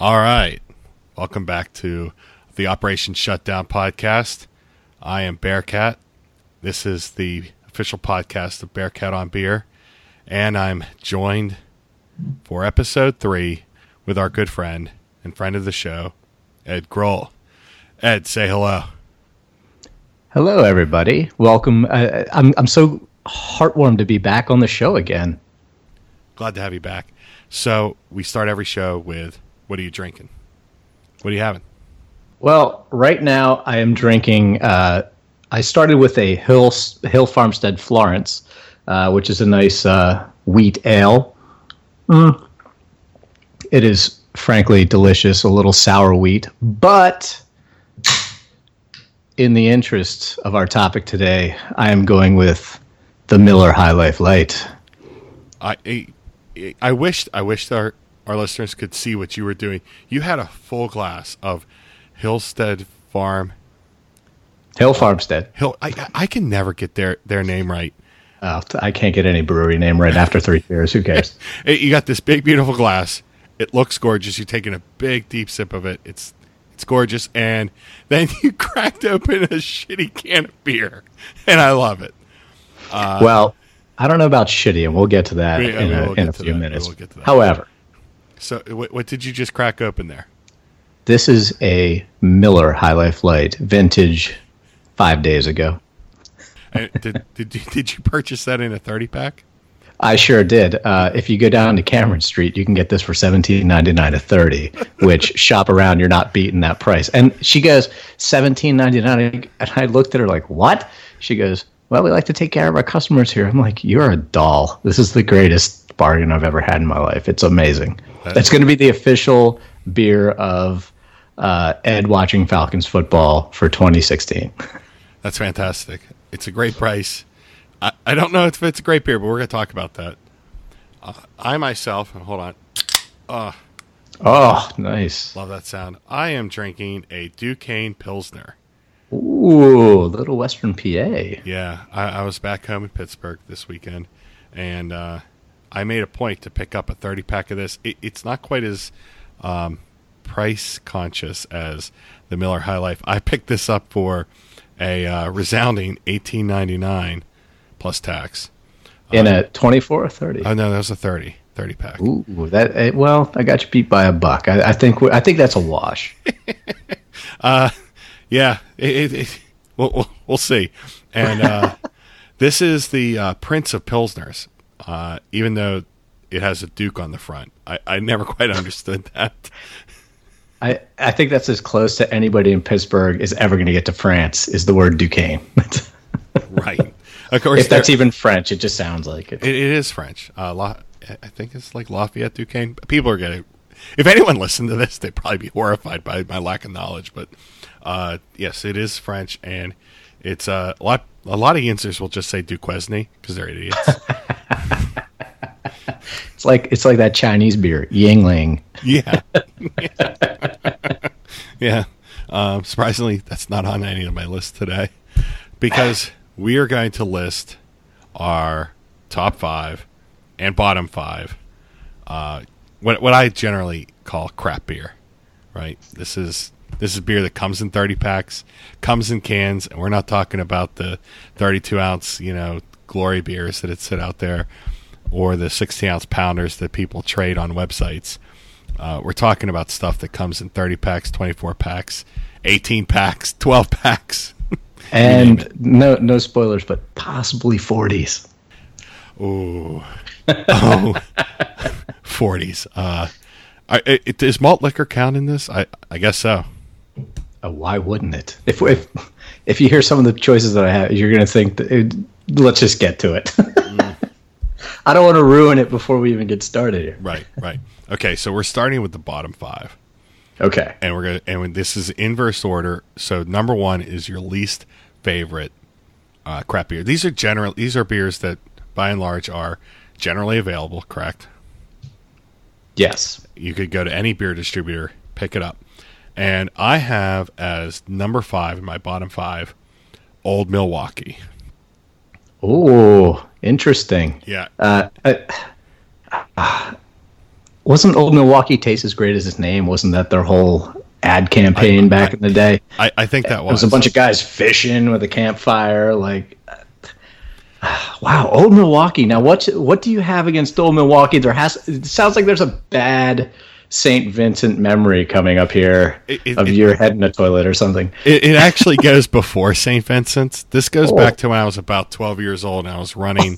All right. Welcome back to the Operation Shutdown podcast. I am Bearcat. This is the official podcast of Bearcat on Beer. And I'm joined for episode 3 with our good friend and friend of the show, Ed Grohl. Ed, say hello. Hello, everybody. Welcome. I'm so heartwarmed to be back on the show again. Glad to have you back. So we start every show with, what are you drinking? What are you having? Well, right now I am drinking, I started with a Hill Farmstead Florence, which is a nice wheat ale. It is frankly delicious, a little sour wheat, but in the interest of our topic today, I am going with the Miller High Life Light. I wished our listeners could see what you were doing. You had a full glass of Hillstead Farm. Hill Farmstead. I can never get their name right. I can't get any brewery name right after 3 beers. Who cares? You got this big, beautiful glass. It looks gorgeous. You're taking a big, deep sip of it. It's gorgeous. And then you cracked open a shitty can of beer. And I love it. Well, I don't know about shitty, and we'll get to that in a few minutes. We'll get to that. However. So what did you just crack open there? This is a Miller High Life Light, vintage 5 days ago. Did you purchase that in a 30-pack? I sure did. If you go down to Cameron Street, you can get this for $17.99 a 30, which shop around, you're not beating that price. And she goes, $17.99, and I looked at her like, what? She goes, well, we like to take care of our customers here. I'm like, you're a doll. This is the greatest bargain I've ever had in my life. It's amazing. That's going to be the official beer of Ed watching Falcons football for 2016. That's fantastic. It's a great price. I don't know if it's a great beer, but we're going to talk about that. I myself, hold on. Oh, nice. Love that sound. I am drinking a Duquesne Pilsner. Ooh, Little Western PA. Yeah, I was back home in Pittsburgh this weekend, and I made a point to pick up a 30-pack of this. It's not quite as price conscious as the Miller High Life. I picked this up for a resounding $18.99 plus tax. In a 24 or 30? Oh no, that was a 30-pack. Ooh, I got you beat by $1. I think that's a wash. Yeah, we'll see. And this is the Prince of Pilsners, even though it has a Duke on the front. I never quite understood that. I think that's as close to anybody in Pittsburgh is ever going to get to France, is the word Duquesne. Right. Of course, if that's even French, it just sounds like it. It is French. I think it's like Lafayette Duquesne. People are going to... If anyone listened to this, they'd probably be horrified by my lack of knowledge. But yes, it is French, and it's a lot of answers will just say Duquesne because they're idiots. It's like that Chinese beer, Yingling. Yeah. Yeah. Surprisingly, that's not on any of my list today because we are going to list our top 5 and bottom 5. What I generally call crap beer, right? This is beer that comes in 30 packs, comes in cans, and we're not talking about the 32 ounce, glory beers that sit out there, or the 16-ounce pounders that people trade on websites. We're talking about stuff that comes in 30 packs, 24 packs, 18 packs, 12 packs. And no spoilers, but possibly 40s. Ooh. Oh, 40s. Does malt liquor count in this? I guess so. Why wouldn't it? If you hear some of the choices that I have, you're going to think, let's just get to it. I don't want to ruin it before we even get started here. Right. Okay, so we're starting with the bottom 5. Okay. And this is inverse order. So number 1 is your least favorite crap beer. These are beers that by and large are generally available, correct? Yes. You could go to any beer distributor, pick it up. And I have as number 5 in my bottom 5, Old Milwaukee. Oh, interesting. Yeah. Wasn't Old Milwaukee taste as great as its name? Wasn't that their whole ad campaign back in the day? I think that was. It was a bunch of guys fishing with a campfire. Like, wow, Old Milwaukee. Now, what do you have against Old Milwaukee? It sounds like there's a bad St. Vincent memory coming up here of your head in a toilet or something. It actually goes before St. Vincent's. This goes back to when I was about 12 years old and I was running,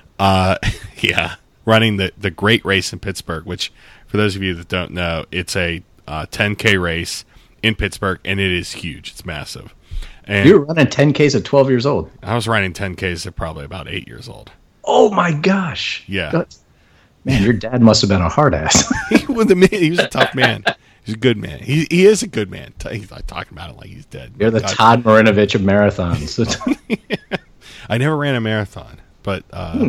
running the Great Race in Pittsburgh, which, for those of you that don't know, it's a 10K race in Pittsburgh, and it is huge. It's massive. And you were running 10Ks at 12 years old? I was running 10Ks at probably about 8 years old. Oh, my gosh. Yeah. Man, your dad must have been a hard ass. He was a tough man. He's a good man. He is a good man. He's like talking about it like he's dead. You're the Todd Marinovich of marathons. I never ran a marathon, but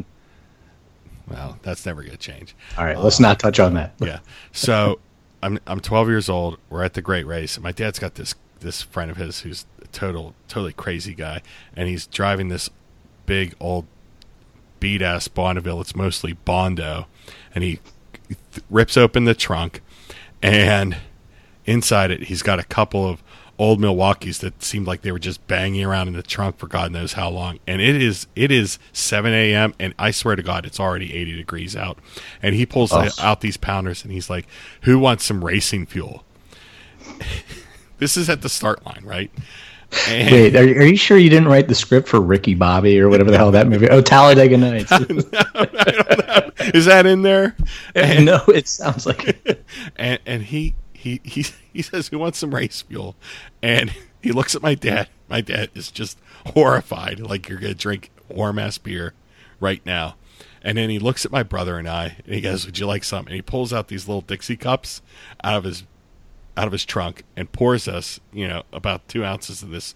well, that's never going to change. All right, let's not touch on that. Yeah. So I'm 12 years old. We're at the Great Race. My dad's got this friend of his who's a totally crazy guy, and he's driving this big old beat ass Bonneville. It's mostly Bondo, and he rips open the trunk, and inside it he's got a couple of Old Milwaukees that seemed like they were just banging around in the trunk for God knows how long. And it is 7 a.m. and I swear to God, it's already 80 degrees out. And he pulls out these pounders and he's like, "Who wants some racing fuel?" This is at the start line, right? And wait, are you sure you didn't write the script for Ricky Bobby or whatever the hell that movie? Oh, Talladega Nights. No, I don't know. Is that in there? No, it sounds like it. And he says, "Who wants some race fuel?" And he looks at my dad. My dad is just horrified, like you're going to drink warm ass beer right now. And then he looks at my brother and I, and he goes, "Would you like some?" And he pulls out these little Dixie cups out of his trunk and pours us, about 2 ounces of this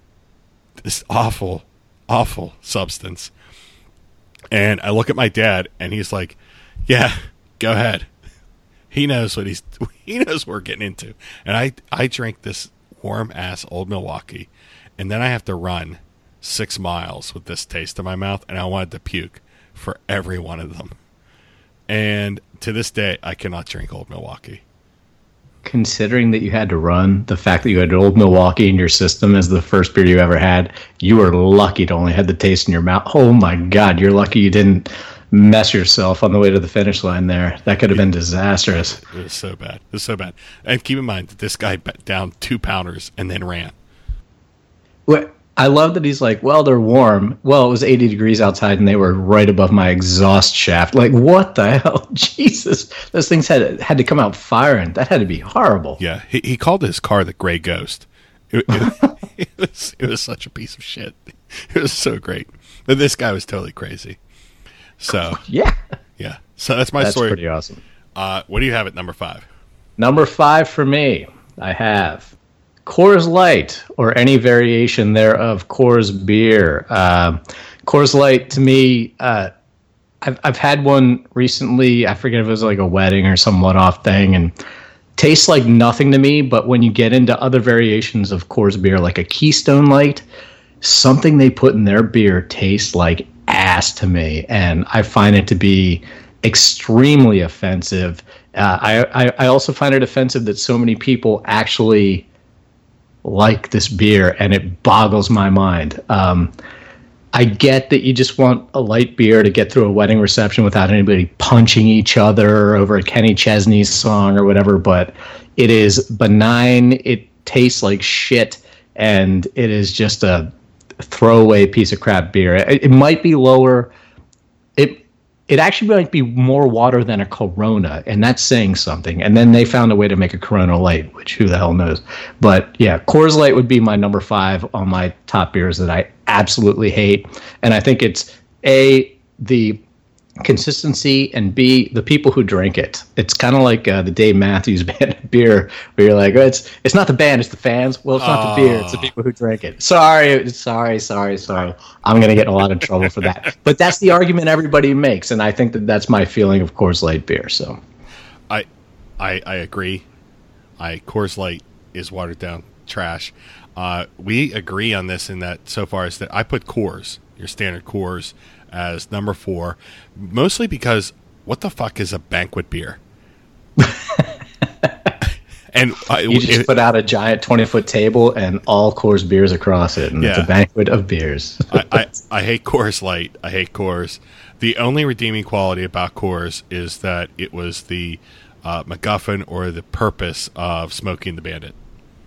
awful, awful substance. And I look at my dad, and he's like, "Yeah, go ahead." He knows what he knows what we're getting into. And I drink this warm ass Old Milwaukee, and then I have to run 6 miles with this taste in my mouth, and I wanted to puke for every one of them. And to this day, I cannot drink Old Milwaukee. Considering that you had to run, the fact that you had Old Milwaukee in your system as the first beer you ever had, you were lucky to only have the taste in your mouth. Oh my God, you're lucky you didn't mess yourself on the way to the finish line there. That could have been disastrous. It was so bad. And keep in mind that this guy down 2 pounders and then ran. What I love that he's like, "Well, they're warm." Well, it was 80 degrees outside and they were right above my exhaust shaft. Like, what the hell? Jesus. Those things had to come out firing. That had to be horrible. Yeah, he called his car the Gray Ghost. It was such a piece of shit. It was so great. But this guy was totally crazy. So yeah. So that's my story. That's pretty awesome. What do you have at number 5? Number 5 for me, I have Coors Light, or any variation thereof, Coors beer. Coors Light, to me, I've had one recently. I forget if it was like a wedding or some one-off thing, and tastes like nothing to me. But when you get into other variations of Coors beer, like a Keystone Light, something they put in their beer tastes like ass to me, and I find it to be extremely offensive. I also find it offensive that so many people actually like this beer, and it boggles my mind. I get that you just want a light beer to get through a wedding reception without anybody punching each other over a Kenny Chesney song or whatever, but it is benign, it tastes like shit, and it is just a throwaway piece of crap beer. It might be lower. It actually might be more water than a Corona, and that's saying something. And then they found a way to make a Corona Light, which who the hell knows. But yeah, Coors Light would be my number 5 on my top beers that I absolutely hate. And I think it's A, the consistency, and B, the people who drink it. It's kind of like the Dave Matthews Band of beer, where you're like, "Oh, it's not the band, it's the fans." Well, it's not the beer, it's the people who drink it. Sorry. I'm going to get in a lot of trouble for that. But that's the argument everybody makes, and I think that's my feeling of Coors Light beer. So, I agree. Coors Light is watered down trash. We agree on this in that so far as that I put Coors, your standard Coors, as number 4, mostly because what the fuck is a banquet beer? And you just put out a giant 20-foot table and all Coors beers across it, and it's a banquet of beers. I hate Coors Light. I hate Coors. The only redeeming quality about Coors is that it was the MacGuffin or the purpose of Smokey and the Bandit.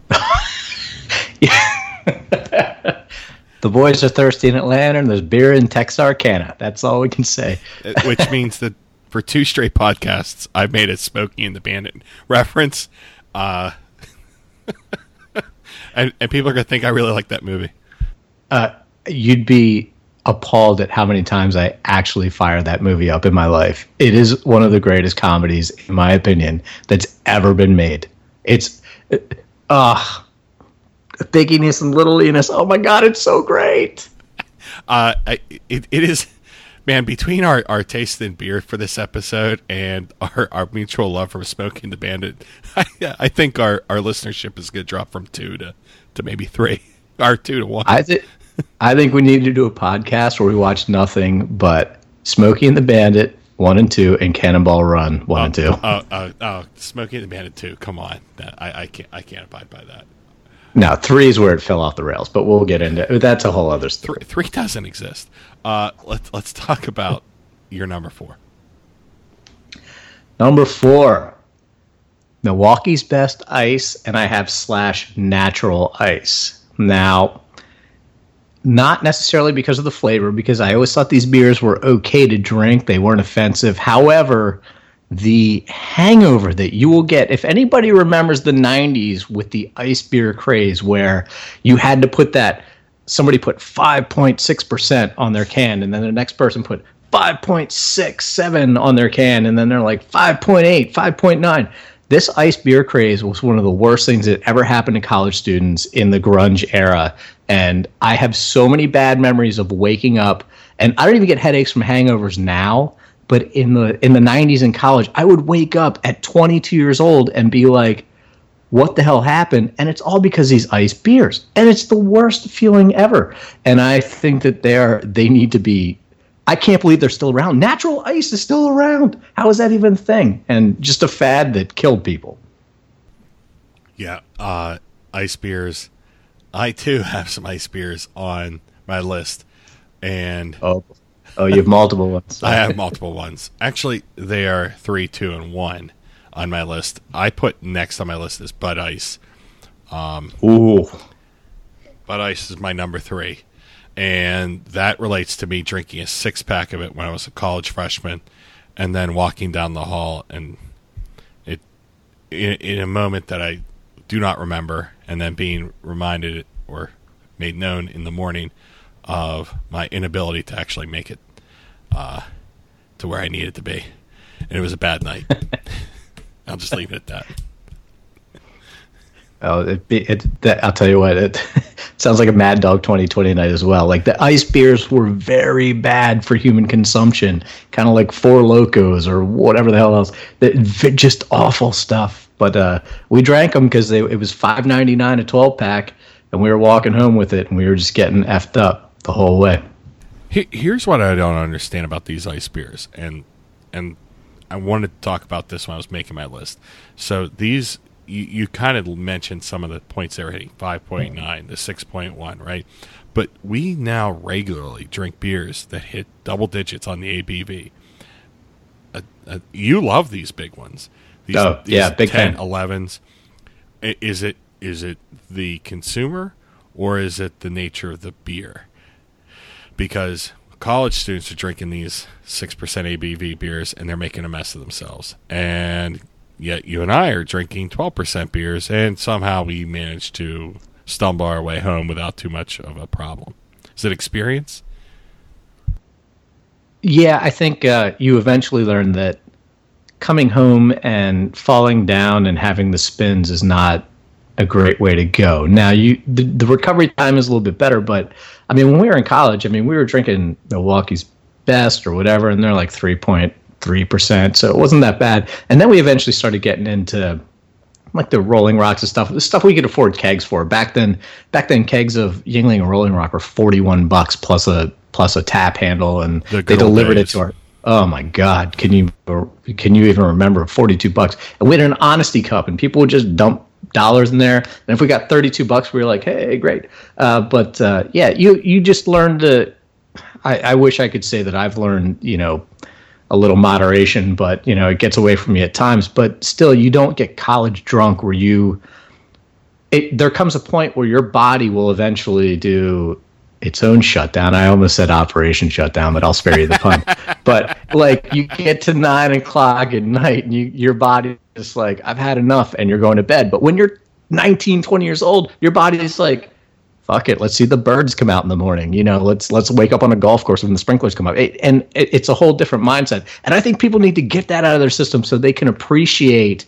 The boys are thirsty in Atlanta, and there's beer in Texarkana. That's all we can say. Which means that for 2 straight podcasts, I've made a Smokey and the Bandit reference. And people are going to think I really like that movie. You'd be appalled at how many times I actually fire that movie up in my life. It is one of the greatest comedies, in my opinion, that's ever been made. It's Bigginess and Littliness. Oh my God, it's so great. It is, man, between our taste in beer for this episode and our mutual love for Smokey and the Bandit, I think our listenership is going to drop from 2 to maybe 3, or 2 to 1. I think we need to do a podcast where we watch nothing but Smokey and the Bandit 1 and 2 and Cannonball Run 1 and 2. Smokey and the Bandit 2. Come on, I can't abide by that. No, 3 is where it fell off the rails, but we'll get into it. That's a whole other story. 3 doesn't exist. Let's talk about your number 4. Number 4, Milwaukee's Best Ice, and I have / natural ice. Now, not necessarily because of the flavor, because I always thought these beers were okay to drink. They weren't offensive. However, the hangover that you will get, if anybody remembers the 90s with the ice beer craze where you had to put somebody put 5.6% on their can, and then the next person put 5.67 on their can, and then they're like 5.8, 5.9. This ice beer craze was one of the worst things that ever happened to college students in the grunge era. And I have so many bad memories of waking up, and I don't even get headaches from hangovers now. But in the 90s in college, I would wake up at 22 years old and be like, what the hell happened? And it's all because these ice beers. And it's the worst feeling ever. And I think that they need to be, I can't believe they're still around. Natural ice is still around. How is that even a thing? And just a fad that killed people. Yeah, ice beers. I too have some ice beers on my list. And Oh, you have multiple ones. I have multiple ones. Actually, they are 3, 2, and 1 on my list. I put next on my list is Bud Ice. Ooh. Bud Ice is my number 3. And that relates to me drinking a 6-pack of it when I was a college freshman and then walking down the hall and it in a moment that I do not remember, and then being reminded or made known in the morning of my inability to actually make it to where I needed to be. And it was a bad night. I'll just leave it at that. Oh, I'll tell you what, it sounds like a Mad Dog 2020 night as well. Like the ice beers were very bad for human consumption, kind of like Four Locos or whatever the hell else. Just awful stuff. But we drank them because it was $5.99 a 12-pack, and we were walking home with it, and we were just getting effed up the whole way. Here's what I don't understand about these ice beers, and I wanted to talk about this when I was making my list. So these, you kind of mentioned some of the points they were hitting, 5.9, the 6.1, right? But we now regularly drink beers that hit double digits on the ABV. You love these big ones. These big 10, fan. 11s. Is it the consumer, or is it the nature of the beer? Because college students are drinking these 6% ABV beers, and they're making a mess of themselves. And yet you and I are drinking 12% beers, and somehow we manage to stumble our way home without too much of a problem. Is it experience? Yeah, I think you eventually learn that coming home and falling down and having the spins is not a great way to go. Now, the recovery time is a little bit better, but I mean, when we were in college, I mean, we were drinking Milwaukee's Best or whatever, and they're like 3.3%, so it wasn't that bad. And then we eventually started getting into like the Rolling Rocks and stuff, the stuff we could afford kegs for. Back then kegs of Yingling and Rolling Rock were $41 plus a tap handle, and they delivered it to our. oh my God, can you even remember $42? And we had an Honesty Cup, and people would just dump dollars in there. And if we got $32, we were like, hey, great. But yeah, you just learn to. I wish I could say that I've learned, a little moderation, but it gets away from me at times. But still, you don't get college drunk where there comes a point where your body will eventually do its own shutdown. I almost said Operation Shutdown, but I'll spare you the pun. But like you get to 9 o'clock at night and your body is like, I've had enough, and you're going to bed. But when you're 19, 20 years old, your body is like, fuck it, let's see the birds come out in the morning. Let's wake up on a golf course when the sprinklers come up. It's a whole different mindset. And I think people need to get that out of their system so they can appreciate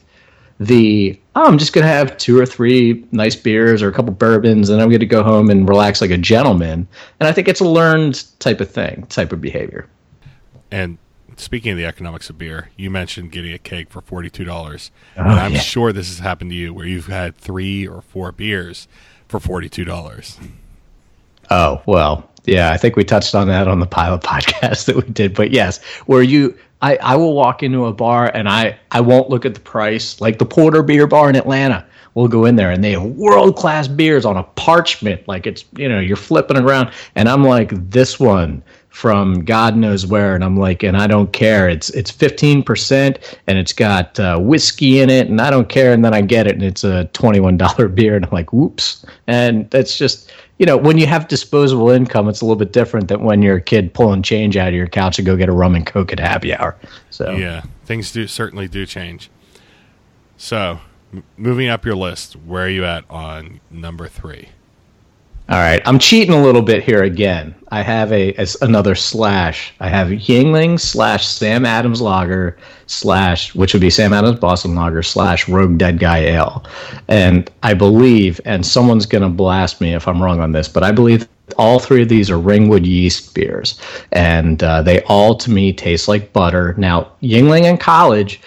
I'm just going to have 2 or 3 nice beers or a couple bourbons, and I'm going to go home and relax like a gentleman. And I think it's a learned type of thing, type of behavior. And speaking of the economics of beer, you mentioned getting a keg for $42. And I'm sure this has happened to you where you've had 3 or 4 beers for $42. Oh, well, yeah, I think we touched on that on the pilot podcast that we did. But yes, where I will walk into a bar and I won't look at the price. Like the Porter Beer Bar in Atlanta, we'll go in there and they have world-class beers on a parchment. Like it's, you're flipping it around. And I'm like, this one from God knows where. And I'm like, and I don't care. It's 15% and it's got whiskey in it and I don't care. And then I get it and it's a $21 beer. And I'm like, whoops. And that's just... when you have disposable income, it's a little bit different than when you're a kid pulling change out of your couch to go get a rum and Coke at happy hour. So yeah, things certainly do change. So, moving up your list, where are you at on number 3? All right, I'm cheating a little bit here again. I have another slash. I have Yuengling / Sam Adams Lager / which would be Sam Adams Boston Lager / Rogue Dead Guy Ale. And I believe, and someone's going to blast me if I'm wrong on this, but I believe all 3 of these are Ringwood yeast beers. And they all, to me, taste like butter. Now, Yuengling in college,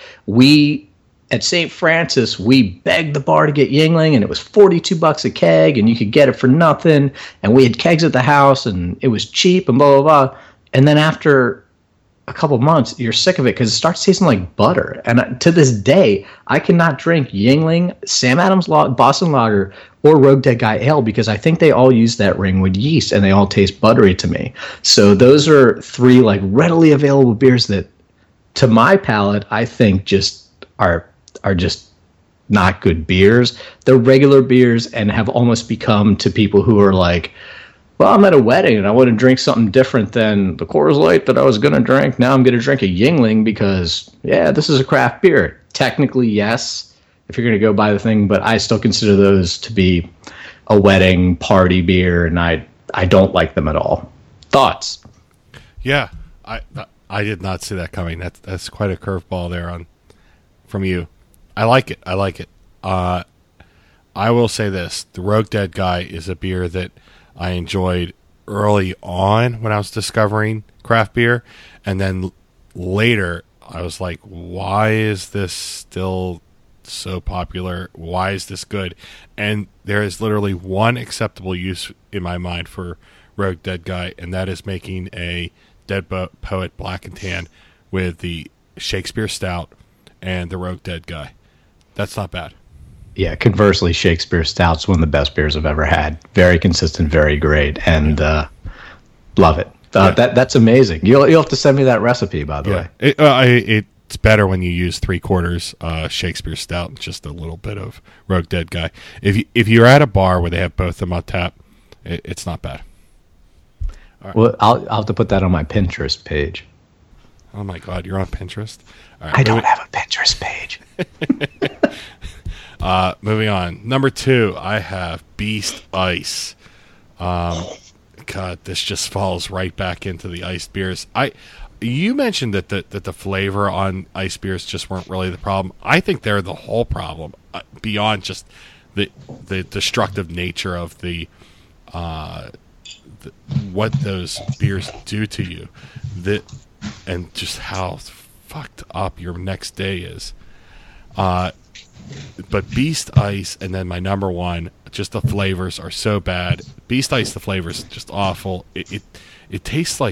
at St. Francis, we begged the bar to get Yuengling, and it was $42 a keg, and you could get it for nothing. And we had kegs at the house, and it was cheap, and blah, blah, blah. And then after a couple months, you're sick of it because it starts tasting like butter. And to this day, I cannot drink Yuengling, Sam Adams Boston Lager, or Rogue Dead Guy Ale because I think they all use that Ringwood yeast, and they all taste buttery to me. So those are 3 like readily available beers that, to my palate, I think just are just not good beers. They're regular beers and have almost become to people who are like, well, I'm at a wedding and I want to drink something different than the Coors Light that I was going to drink. Now I'm going to drink a Yuengling because, yeah, this is a craft beer. Technically, yes, if you're going to go buy the thing, but I still consider those to be a wedding party beer, and I don't like them at all. Thoughts? Yeah, I did not see that coming. That's quite a curveball there from you. I like it. I will say this. The Rogue Dead Guy is a beer that I enjoyed early on when I was discovering craft beer. And then later, I was like, why is this still so popular? Why is this good? And there is literally one acceptable use in my mind for Rogue Dead Guy, and that is making a Dead Poet Black and Tan with the Shakespeare Stout and the Rogue Dead Guy. That's not bad. Yeah, conversely, Shakespeare Stout's one of the best beers I've ever had. Very consistent, very great, and love it. That's amazing. You'll have to send me that recipe, by the way. It's better when you use 3/4 Shakespeare Stout and just a little bit of Rogue Dead Guy. If you're at a bar where they have both of them on tap, it's not bad. Right. Well, I'll have to put that on my Pinterest page. Oh my God, you're on Pinterest? All right, I don't have a Pinterest page. Moving on. Number 2, I have Beast Ice. God, this just falls right back into the iced beers. You mentioned that the flavor on iced beers just weren't really the problem. I think they're the whole problem, beyond just the destructive nature of what those beers do to you, and just how fucked up your next day is. But Beast Ice, and then my number 1, just the flavors are so bad. Beast Ice, the flavors just awful. It tastes like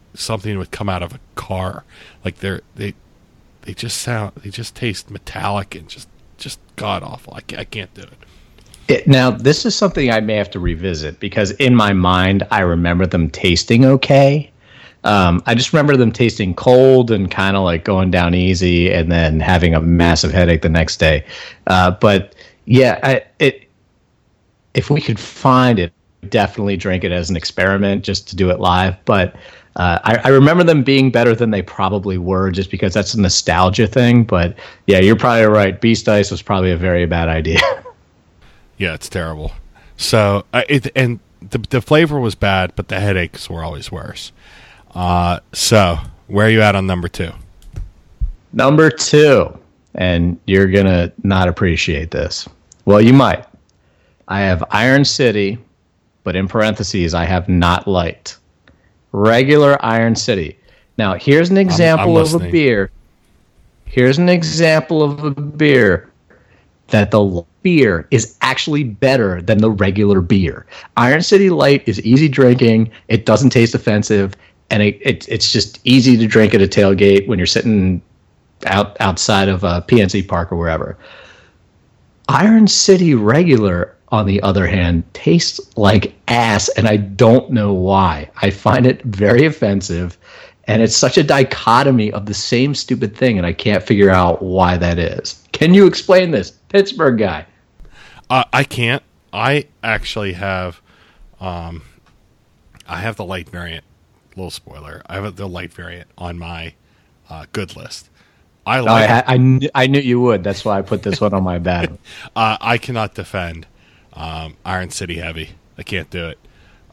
something would come out of a car. Like they just taste metallic and just god awful. I can't do it. Now, this is something I may have to revisit because in my mind, I remember them tasting okay. I just remember them tasting cold and kind of like going down easy and then having a massive headache the next day. But yeah, if we could find it, definitely drink it as an experiment just to do it live. But I remember them being better than they probably were just because that's a nostalgia thing. But yeah, you're probably right. Beast Ice was probably a very bad idea. Yeah, it's terrible. So, and the flavor was bad, but the headaches were always worse. So, where are you at on number 2? Number 2, and you're going to not appreciate this. Well, you might. I have Iron City, but in parentheses, I have Not Light. Regular Iron City. Now, here's an example of a beer. Here's an example of a beer that the beer is actually better than the regular beer. Iron City Light is easy drinking. It doesn't taste offensive. And it's just easy to drink at a tailgate when you're sitting outside of PNC Park or wherever. Iron City Regular, on the other hand, tastes like ass, and I don't know why. I find it very offensive, and it's such a dichotomy of the same stupid thing, and I can't figure out why that is. Can you explain this, Pittsburgh guy? I can't. I actually have, I have the light variant. Little spoiler. I have the light variant on my good list. I knew you would. That's why I put this one on my bad. I cannot defend Iron City Heavy. I can't do it.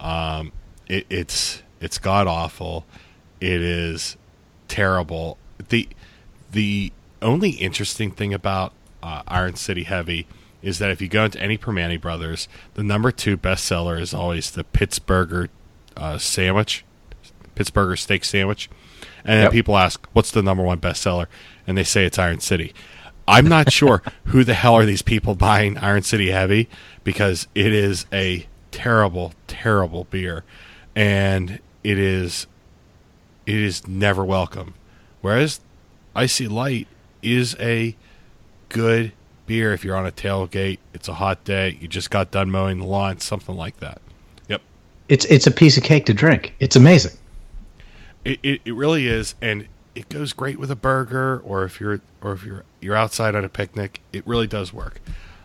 It's god awful. It is terrible. The only interesting thing about Iron City Heavy is that if you go into any Permane Brothers, the number 2 bestseller is always the Pittsburgher sandwich. Pittsburgher steak sandwich. And then people ask, what's the number 1 bestseller? And they say it's Iron City. I'm not sure who the hell are these people buying Iron City Heavy, because it is a terrible, terrible beer. And it is never welcome. Whereas Icy Light is a good beer if you're on a tailgate, it's a hot day, you just got done mowing the lawn, something like that. Yep. It's a piece of cake to drink. It's amazing. It really is, and it goes great with a burger, or if you're outside on a picnic, it really does work.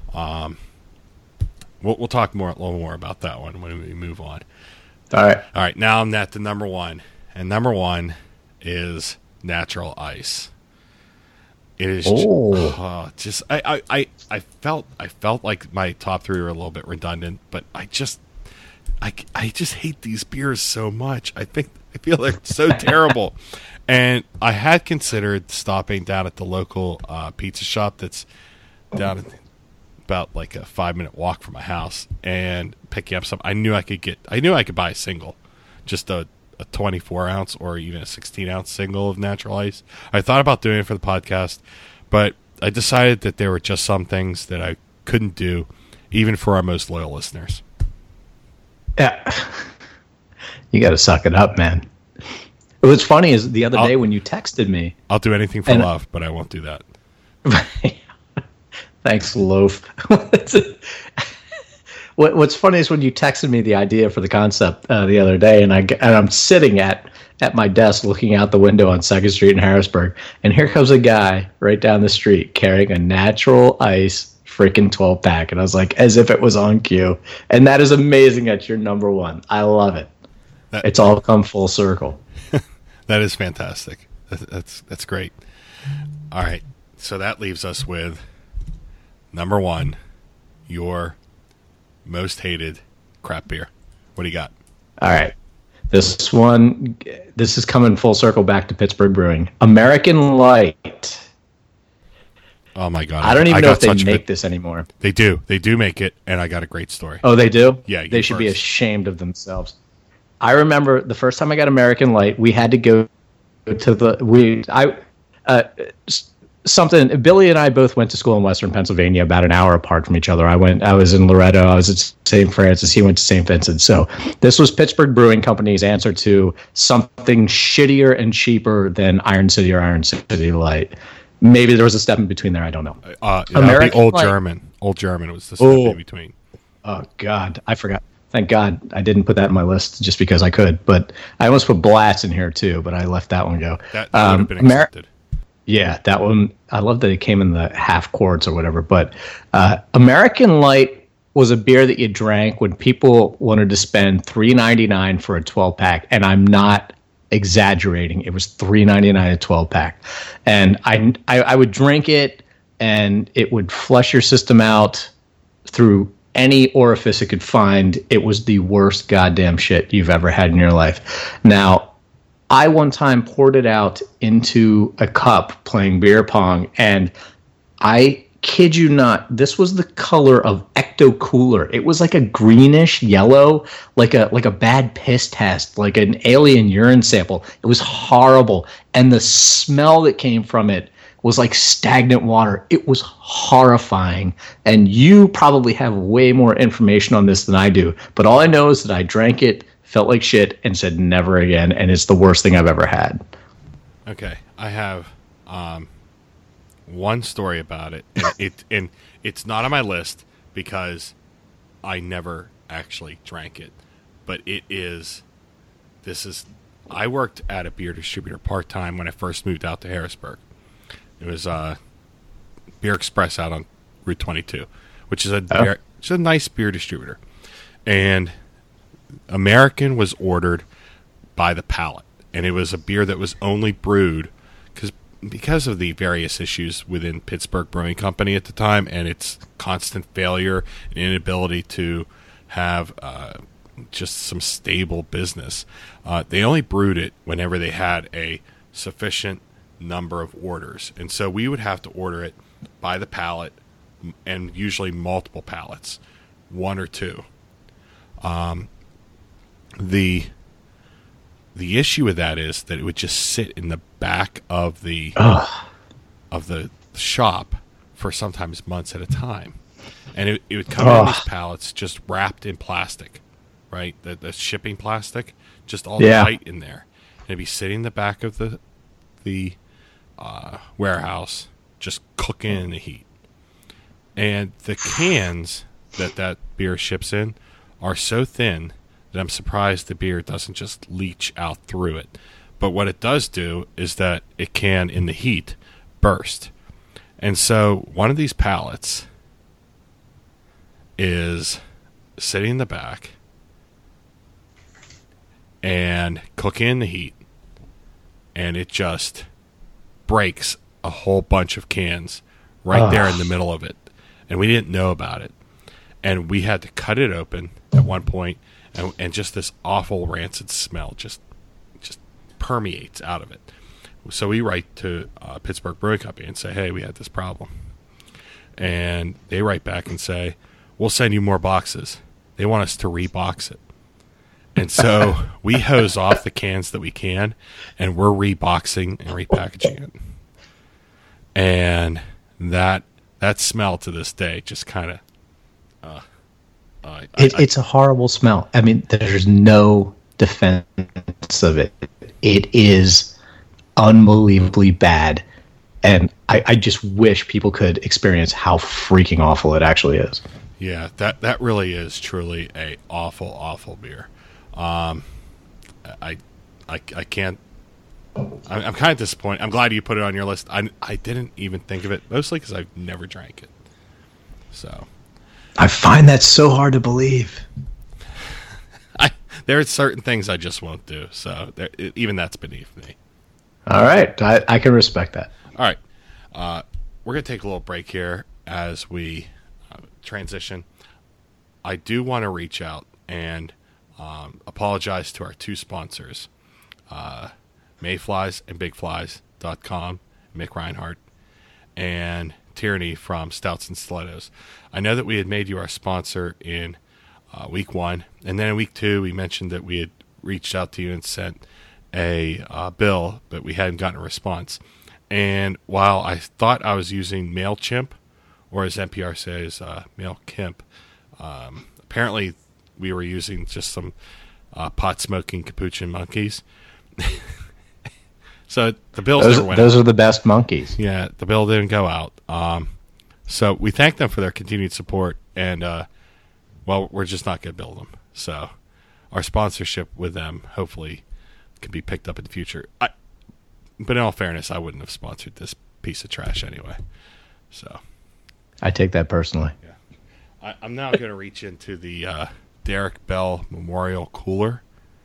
We'll talk a little more about that one when we move on. All right. Now I'm at the number 1, and number 1 is Natural Ice. It is just I felt like my top 3 were a little bit redundant, but I just hate these beers so much. I feel they're so terrible. And I had considered stopping down at the local pizza shop that's down about like a 5-minute walk from my house and picking up some. I knew I could buy a single, just a 24-ounce or even a 16-ounce single of Natural Ice. I thought about doing it for the podcast, but I decided that there were just some things that I couldn't do, even for our most loyal listeners. Yeah. You got to suck it up, man. What's funny is the other day when you texted me. I'll do anything for love, but I won't do that. Thanks, loaf. What's funny is when you texted me the idea for the concept the other day, and I'm sitting at my desk looking out the window on 2nd Street in Harrisburg, and here comes a guy right down the street carrying a Natural Ice freaking 12-pack, and I was like, as if it was on cue. And that is amazing at your number 1. I love it. It's all come full circle. That is fantastic. That's great. All right, so that leaves us with number 1, your most hated crap beer. What do you got? All right. This is coming full circle back to Pittsburgh Brewing. American Light. Oh, my God. I don't even know if they make this anymore. They do. They do make it, and I got a great story. Oh, they do? Yeah. They should be ashamed of themselves. I remember the first time I got American Light, we had to go to something. Billy and I both went to school in Western Pennsylvania, about an hour apart from each other. I was in Loretto. I was at St. Francis. He went to St. Vincent. So this was Pittsburgh Brewing Company's answer to something shittier and cheaper than Iron City or Iron City Light. Maybe there was a step in between there. I don't know. American Old German. Old German was the step in between. Oh God, I forgot. Thank God I didn't put that in my list just because I could. But I almost put Blatz in here too, but I let that one go. That would have been accepted. Yeah, that one. I love that it came in the half quarts or whatever. But American Light was a beer that you drank when people wanted to spend $3.99 for a 12-pack, and I'm not exaggerating. It was $3.99 a 12-pack, and I would drink it, and it would flush your system out through any orifice it could find. It was the worst goddamn shit you've ever had in your life. Now, I one time poured it out into a cup playing beer pong, and I kid you not, this was the color of Ecto Cooler. It was like a greenish yellow, like a bad piss test, like an alien urine sample. It was horrible, and the smell that came from it was like stagnant water. It was horrifying, and you probably have way more information on this than I do, but all I know is that I drank it, felt like shit, and said never again, and it's the worst thing I've ever had. Okay, I have one story about it, and it's not on my list because I never actually drank it, but I worked at a beer distributor part-time when I first moved out to Harrisburg. It was Beer Express out on Route 22, which is it's a nice beer distributor, and American was ordered by the pallet, and it was a beer that was only brewed because of the various issues within Pittsburgh Brewing Company at the time and its constant failure and inability to have just some stable business. They only brewed it whenever they had a sufficient number of orders, and so we would have to order it by the pallet, and usually multiple pallets, one or two. The issue with that is that it would just sit in the back of the shop for sometimes months at a time, and it would come in these pallets just wrapped in plastic, right? The shipping plastic, just all tight in there, and it'd be sitting in the back of the warehouse, just cooking in the heat. And the cans that beer ships in are so thin that I'm surprised the beer doesn't just leach out through it. But what it does do is that it can, in the heat, burst. And so one of these pallets is sitting in the back and cooking in the heat, and it just breaks a whole bunch of cans right there in the middle of it. And we didn't know about it. And we had to cut it open at one point, and just this awful rancid smell just permeates out of it. So we write to Pittsburgh Brewing Company and say, hey, we had this problem. And they write back and say, we'll send you more boxes. They want us to rebox it. And so we hose off the cans that we can, and we're reboxing and repackaging it. And that smell to this day just kind of... it's a horrible smell. I mean, there's no defense of it. It is unbelievably bad, and I just wish people could experience how freaking awful it actually is. Yeah, that really is truly a awful beer. I can't. I'm kind of disappointed. I'm glad you put it on your list. I didn't even think of it, mostly because I've never drank it. So I find that so hard to believe. There are certain things I just won't do. So even that's beneath me. All right, I can respect that. All right, we're gonna take a little break here as we transition. I do want to reach out and apologize to our two sponsors, Mayflies and BigFlies.com, Mick Reinhardt, and Tyranny from Stouts and Stilettos. I know that we had made you our sponsor in week 1, and then in week 2 we mentioned that we had reached out to you and sent a bill, but we hadn't gotten a response. And while I thought I was using MailChimp, or as NPR says, MailChimp, apparently we were using just some pot-smoking capuchin monkeys. So the bill never went out. Those are the best monkeys. Yeah, the bill didn't go out. So we thank them for their continued support, and we're just not going to bill them. So our sponsorship with them hopefully can be picked up in the future. But in all fairness, I wouldn't have sponsored this piece of trash anyway. So I take that personally. Yeah, I'm now going to reach into the Derek Bell Memorial Cooler.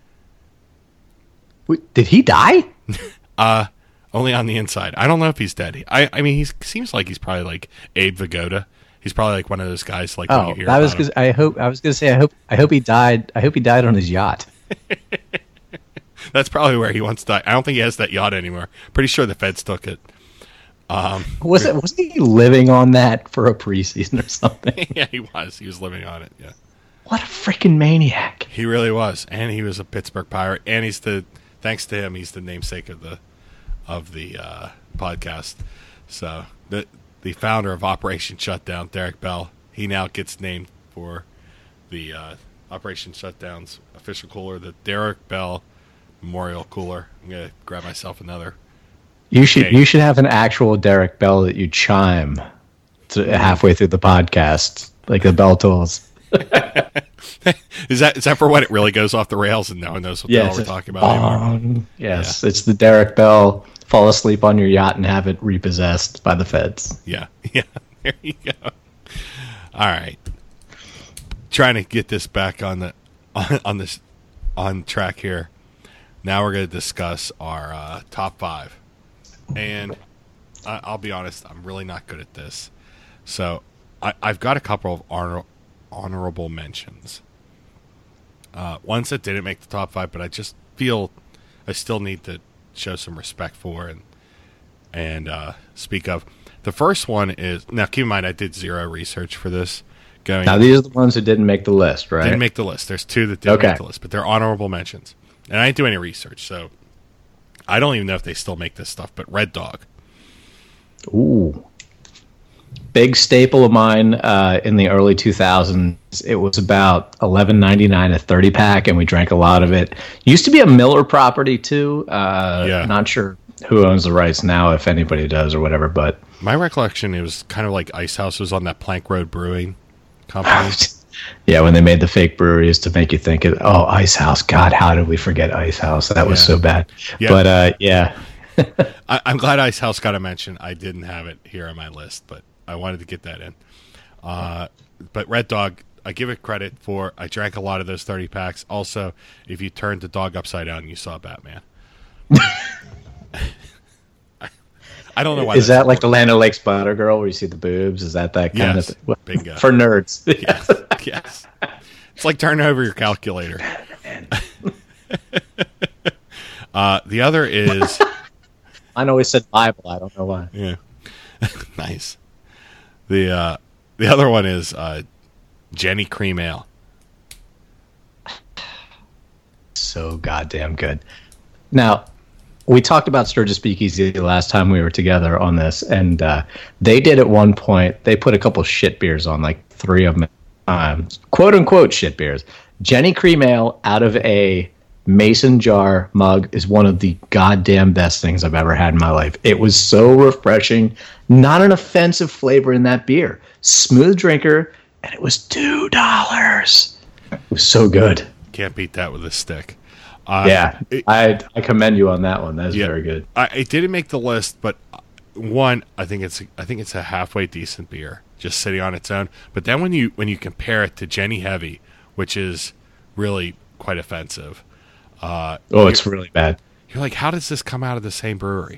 Wait, did he die? Only on the inside. I don't know if he's dead. I mean, he seems like he's probably like Abe Vigoda. He's probably like one of those guys. Like, when you hear I about him. I was going to say, I hope he died. I hope he died on his yacht. That's probably where he once died. I don't think he has that yacht anymore. Pretty sure the feds took it. Wasn't he living on that for a preseason or something? Yeah, he was. He was living on it. Yeah. What a freaking maniac! He really was, and he was a Pittsburgh Pirate, and thanks to him, he's the namesake of the podcast. So the founder of Operation Shutdown, Derek Bell, he now gets named for the Operation Shutdown's official cooler, the Derek Bell Memorial Cooler. I'm gonna grab myself another. You should have an actual Derek Bell that you chime halfway through the podcast, like the bell tolls. Is that for when it really goes off the rails and no one knows what the hell we're talking about anymore? Yes, yeah. It's the Derek Bell fall asleep on your yacht and have it repossessed by the feds. Yeah, there you go. All right, trying to get this back on track here. Now we're going to discuss our top 5, and I'll be honest, I'm really not good at this. So I've got a couple of honorable mentions. Ones that didn't make the top 5, but I just feel I still need to show some respect for and speak of. The first one is, now keep in mind I did zero research for this. Now these are the ones who didn't make the list, right? Didn't make the list. There's 2 that didn't make the list, but they're honorable mentions. And I didn't do any research, so I don't even know if they still make this stuff, but Red Dog. Ooh. Big staple of mine in the early 2000s. It was about $11.99 a 30-pack, and we drank a lot of it. Used to be a Miller property, too. Not sure who owns the rights now, if anybody does or whatever. But my recollection, it was kind of like Ice House was on that Plank Road Brewing Company. Yeah, when they made the fake breweries to make you think, Ice House. God, how did we forget Ice House? That was so bad. Yeah. But, yeah. I'm glad Ice House got a mention. I didn't have it here on my list, but I wanted to get that in. But Red Dog, I give it credit for, I drank a lot of those 30 packs. Also, if you turned the dog upside down, you saw Batman. I don't know why. Is that like the Land O'Lakes Butter Girl where you see the boobs? Is that kind of thing? Bingo. For nerds. Yes. It's like turning over your calculator. The other is... Mine always said Bible. I don't know why. Yeah. Nice. The other one is Jenny Cream Ale. So goddamn good. Now, we talked about Sturgis Speakeasy the last time we were together on this, and they did at one point, they put a couple shit beers on, like 3 of them, quote-unquote shit beers. Jenny Cream Ale out of a mason jar mug is one of the goddamn best things I've ever had in my life. It was so refreshing. Not an offensive flavor in that beer. Smooth drinker, and it was $2. It was so good. Can't beat that with a stick. I commend you on that one. That's very good. It didn't make the list, but one, I think it's a halfway decent beer, just sitting on its own. But then when you compare it to Jenny Heavy, which is really quite offensive. It's really bad. You're like, how does this come out of the same brewery?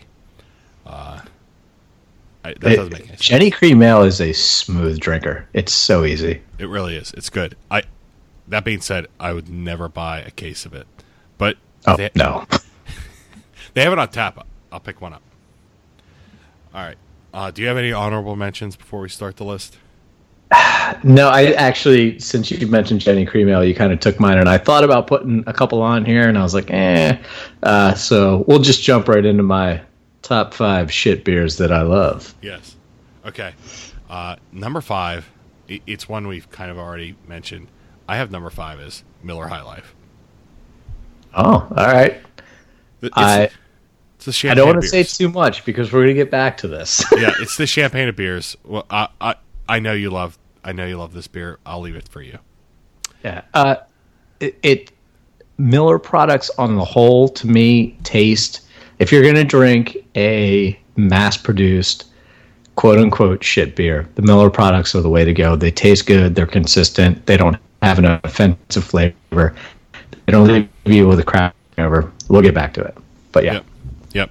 That doesn't make any sense. Jenny Cream Ale is a smooth drinker. It's so easy. It really is. It's good. That being said, I would never buy a case of it. But no. They have it on tap. I'll pick one up. All right. Do you have any honorable mentions before we start the list? No, I actually, since you mentioned Jenny Cream Ale, you kind of took mine, and I thought about putting a couple on here, and I was like, So we'll just jump right into my top 5 shit beers that I love. Yes. Okay. Number 5, it's one we've kind of already mentioned. I have number 5 is Miller High Life. Oh, all right. It's the champagne. I don't want to beers. say too much because we're going to get back to this. Yeah, it's the champagne of beers. Well, I know you love this beer. I'll leave it for you. Yeah. Miller products on the whole, to me, taste. If you're going to drink a mass-produced, quote-unquote, shit beer, the Miller products are the way to go. They taste good. They're consistent. They don't have an offensive flavor. They don't leave you with a crap over. We'll get back to it. But yeah. Yep.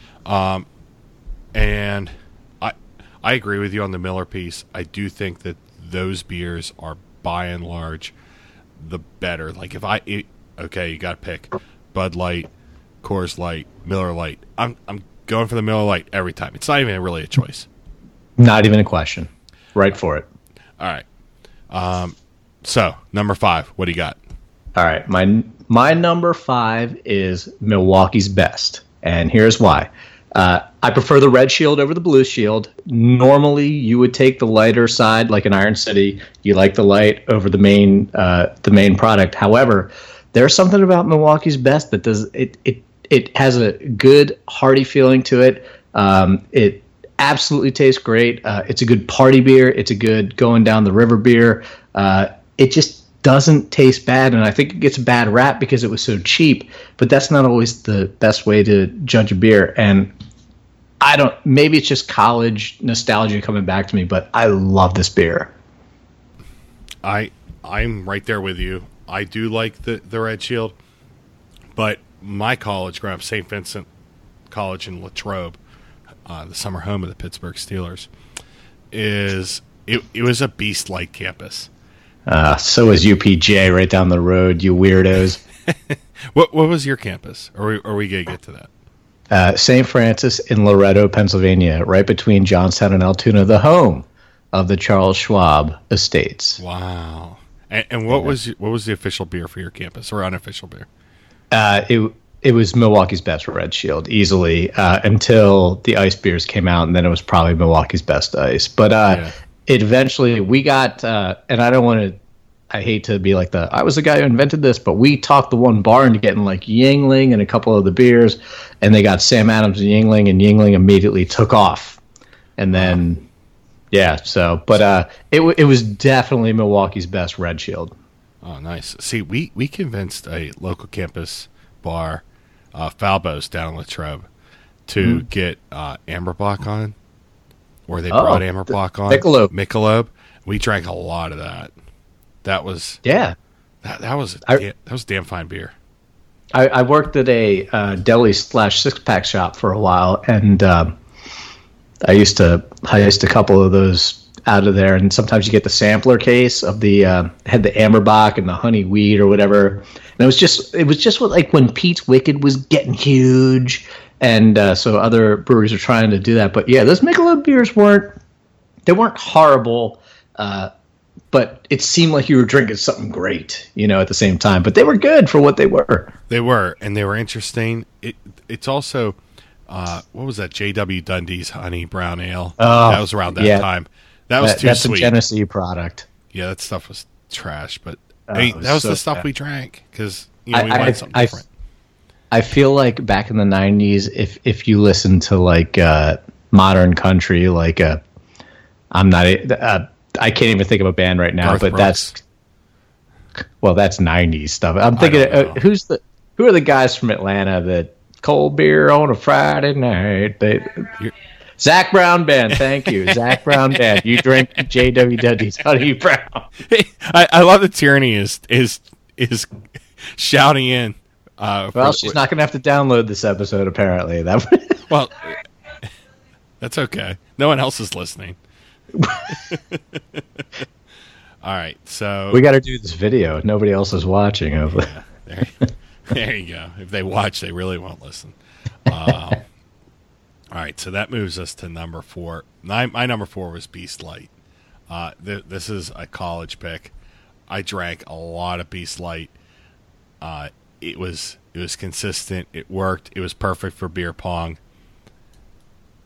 And I agree with you on the Miller piece. I do think that those beers are, by and large, the better. Like, okay, you got to pick Bud Light, Coors Light, Miller Light. I'm going for the Miller Light every time. It's not even really a choice. Not even a question. Right for it. All right. So, number 5, what do you got? All right. My number 5 is Milwaukee's Best. And here's why. I prefer the Red Shield over the Blue Shield. Normally, you would take the lighter side, like an Iron City. You like the light over the main product. However, there's something about Milwaukee's Best that does it. It has a good, hearty feeling to it. It absolutely tastes great. It's a good party beer. It's a good going down the river beer. It just doesn't taste bad, and I think it gets a bad rap because it was so cheap, but that's not always the best way to judge a beer. And maybe it's just college nostalgia coming back to me, but I love this beer. I'm right there with you. I do like the Red Shield, but my college, growing up, St. Vincent College in Latrobe, the summer home of the Pittsburgh Steelers, it was a beast-like campus. So is UPJ right down the road, you weirdos. What was your campus? Are we going to get to that? St. Francis in Loretto, Pennsylvania, right between Johnstown and Altoona, the home of the Charles Schwab Estates. Wow. And what was the official beer for your campus, or unofficial beer? It was Milwaukee's Best Red Shield, easily, until the ice beers came out, and then it was probably Milwaukee's Best Ice. But it eventually, we got, and I hate to be like I was the guy who invented this, but we talked the one bar into getting like Yuengling and a couple of the beers, and they got Sam Adams and Yuengling immediately took off. And then, but it was definitely Milwaukee's Best Red Shield. Oh, nice. See, we convinced a local campus bar, Falbo's down in Latrobe, to get Amberbach on, or they brought Amberbach on. Michelob. We drank a lot of that. That was that was a damn fine beer. I worked at a deli / six-pack shop for a while, and I used to a couple of those out of there. And sometimes you get the sampler case of the had the Amberbach and the honey wheat or whatever. And it was just like when Pete's Wicked was getting huge, and so other breweries are trying to do that. But yeah, those Michelob beers weren't horrible. But it seemed like you were drinking something great, at the same time. But they were good for what they were. They were, and they were interesting. It's also, what was that? J.W. Dundee's Honey Brown Ale. That was around that time. That was too sweet. That's a Genesee product. Yeah, that stuff was trash. But that was the stuff we drank because we wanted something different. I feel like back in the 90s, if you listen to like modern country, like I can't even think of a band right now, Garth but Brooks. that's 90s stuff. I'm thinking, who are the guys from Atlanta that cold beer on a Friday night? Zach Brown Band, thank you, Zach Brown Band. You drink J.W. Dundee's Honey Brown. I love that Tyranny is shouting in. Well, she's not going to have to download this episode. Apparently, well, that's okay. No one else is listening. All right, so we got to do this video. Nobody else is watching. Hopefully, there you go. If they watch, they really won't listen. All right, so that moves us to number 4. My number 4 was Beast Light. This is a college pick. I drank a lot of Beast Light. It was consistent. It worked. It was perfect for beer pong.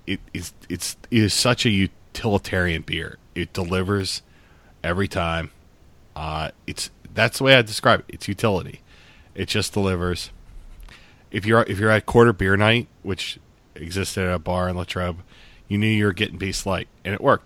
it is such a utilitarian beer. It delivers every time. That's the way I describe it. It's utility. It just delivers. If you're at quarter beer night, which existed at a bar in Latrobe, you knew you were getting Beast Light, and it worked.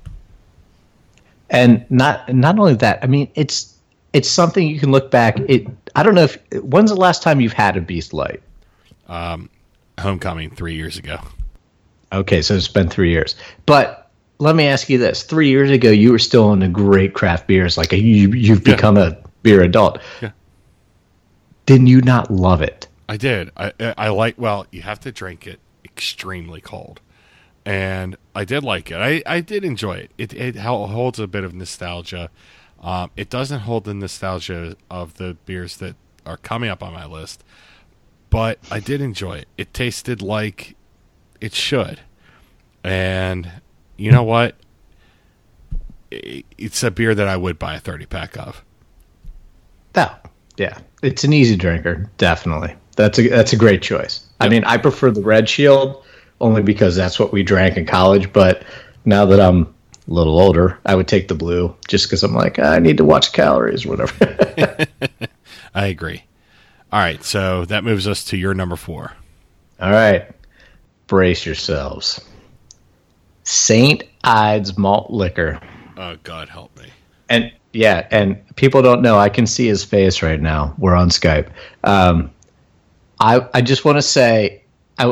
And not only that, I mean, it's something you can look back. I don't know when's the last time you've had a Beast Light? Homecoming 3 years ago. Okay, so it's been 3 years. But let me ask you this: 3 years ago, you were still into great craft beers, like you've become a beer adult. Yeah. Did you not love it? I did. I like. Well, you have to drink it extremely cold, and I did like it. I did enjoy it. It holds a bit of nostalgia. It doesn't hold the nostalgia of the beers that are coming up on my list, but I did enjoy it. It tasted like it should, and you know what? It's a beer that I would buy a 30-pack of. Oh, yeah. It's an easy drinker, definitely. That's a great choice. Yep. I mean, I prefer the Red Shield only because that's what we drank in college, but now that I'm a little older, I would take the blue just because I'm like, I need to watch calories or whatever. I agree. All right, so that moves us to your number 4. All right. Brace yourselves. St. Ides Malt Liquor. Oh, God help me. And yeah, and people don't know, I can see his face right now. We're on Skype. I just want to say,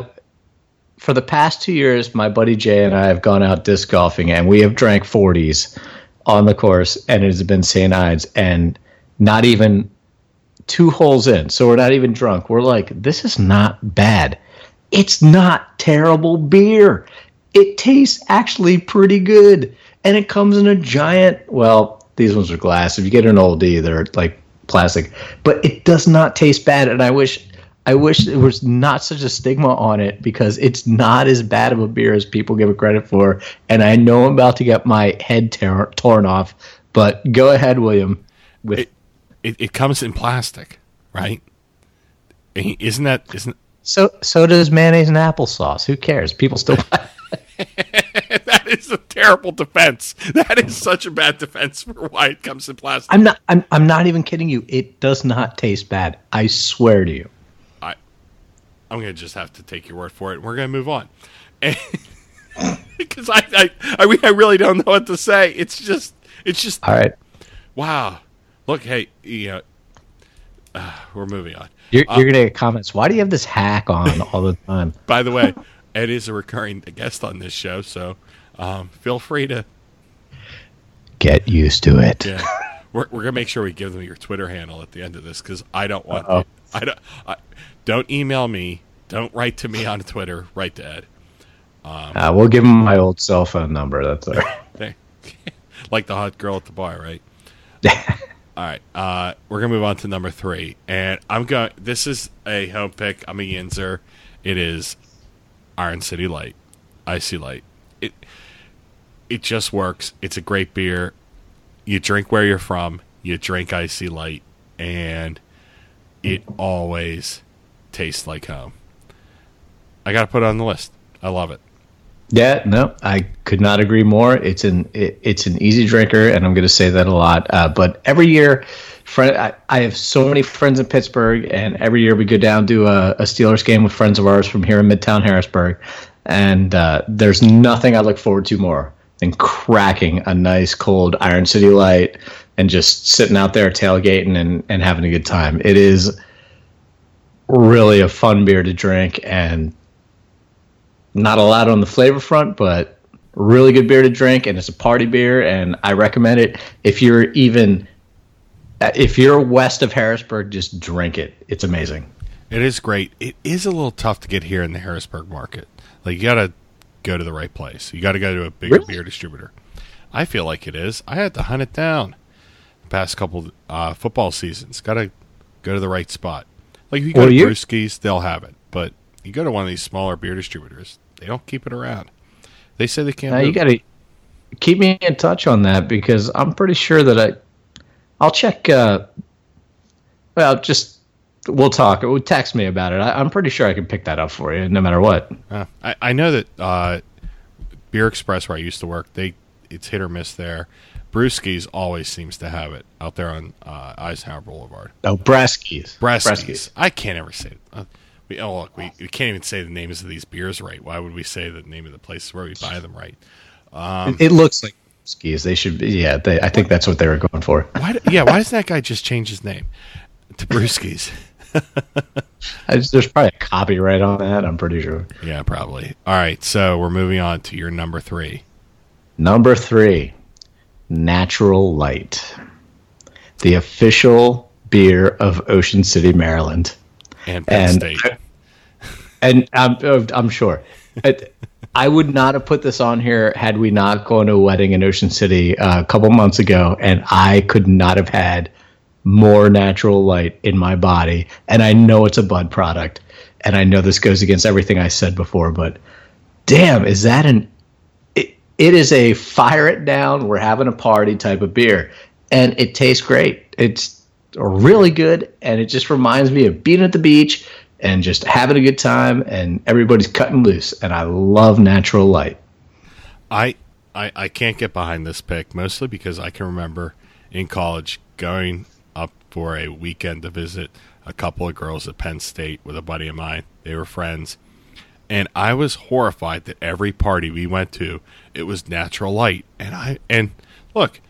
for the past 2 years, my buddy Jay and I have gone out disc golfing, and we have drank 40s on the course, and it has been St. Ides, and not even 2 holes in, so we're not even drunk. We're like, this is not bad. It's not terrible beer. It tastes actually pretty good, and it comes in a giant, well, these ones are glass. If you get an oldie, they're like plastic, but it does not taste bad, and I wish there was not such a stigma on it because it's not as bad of a beer as people give it credit for. And I know I'm about to get my head torn off, but go ahead, William. It comes in plastic, right? Isn't so does mayonnaise and applesauce? Who cares? People still buy it. That is a terrible defense. That is such a bad defense for why it comes in plastic. I'm not even kidding you. It does not taste bad. I swear to you. I'm going to just have to take your word for it. We're going to move on. Because I really don't know what to say. It's just all right. Wow. Look, hey, we're moving on. You're going to get comments. Why do you have this hack on all the time? By the way, Ed is a recurring guest on this show, so feel free to get used to it. Yeah. We're going to make sure we give them your Twitter handle at the end of this because I don't want don't email me. Don't write to me on Twitter. Write to Ed. We'll give him my old cell phone number. That's all right. Like the hot girl at the bar, right? All right. We're going to move on to number 3. And this is a home pick. I'm a Yinzer. It is Iron City Light. Icy Light. It just works. It's a great beer. You drink where you're from. You drink Icy Light. And it always tastes like home. I got to put it on the list. I love it. Yeah, no, I could not agree more. It's an easy drinker, and I'm going to say that a lot. But every year, I have so many friends in Pittsburgh, and every year we go down to a Steelers game with friends of ours from here in Midtown Harrisburg, and there's nothing I look forward to more than cracking a nice cold Iron City Light and just sitting out there tailgating and having a good time. It is really a fun beer to drink, and not a lot on the flavor front, but really good beer to drink, and it's a party beer, and I recommend it. If you're west of Harrisburg, just drink it. It's amazing. It is great. It is a little tough to get here in the Harrisburg market. Like, you got to go to the right place. You got to go to a bigger beer distributor. I feel like it is. I had to hunt it down the past couple football seasons. Got to go to the right spot. Like, if you go to Brewski's, they'll have it, but you go to one of these smaller beer distributors, they don't keep it around. They say they can't. You got to keep me in touch on that because I'm pretty sure that I'll check. Just we'll talk. Text me about it. I'm pretty sure I can pick that up for you, no matter what. I know that Beer Express, where I used to work, it's hit or miss there. Brewski's always seems to have it out there on Eisenhower Boulevard. Oh, Braski's. Braski's. I can't ever say it. We can't even say the names of these beers right. Why would we say the name of the place where we buy them right? It looks like Brewskis. They should be. Yeah, I think that's what they were going for. Why doesn't that guy just change his name to Brewski's? There's probably a copyright on that, I'm pretty sure. Yeah, probably. All right, so we're moving on to your number 3. Number 3, Natural Light, the official beer of Ocean City, Maryland, and Penn State. And I'm sure. I would not have put this on here had we not gone to a wedding in Ocean City a couple months ago, and I could not have had more Natural Light in my body. And I know it's a Bud product, and I know this goes against everything I said before, but damn, is that it is a fire it down, we're having a party type of beer, and it tastes great. It's really good, and it just reminds me of being at the beach and just having a good time, and everybody's cutting loose, and I love Natural Light. I can't get behind this pick, mostly because I can remember in college going up for a weekend to visit a couple of girls at Penn State with a buddy of mine. They were friends. And I was horrified that every party we went to, it was Natural Light. And look,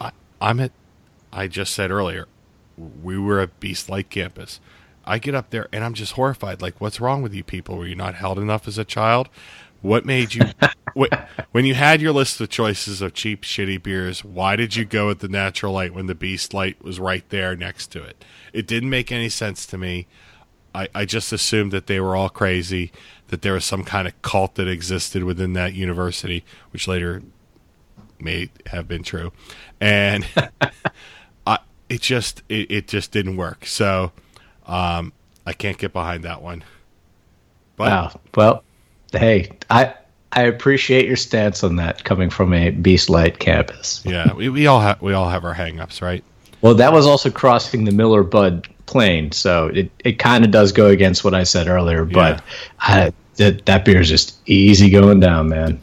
I just said earlier, we were at Beast Light campus. I get up there and I'm just horrified. Like, what's wrong with you people? Were you not held enough as a child? What made you, when you had your list of choices of cheap, shitty beers, why did you go with the Natural Light when the Beast Light was right there next to it? It didn't make any sense to me. I just assumed that they were all crazy, that there was some kind of cult that existed within that university, which later may have been true. And it just didn't work. So I can't get behind that one. But, wow. Well, hey, I appreciate your stance on that coming from a Beast Light campus. Yeah, we all have our hang-ups, right? Well, that was also crossing the Miller Bud plane, so it kind of does go against what I said earlier. But that beer is just easy going down, man.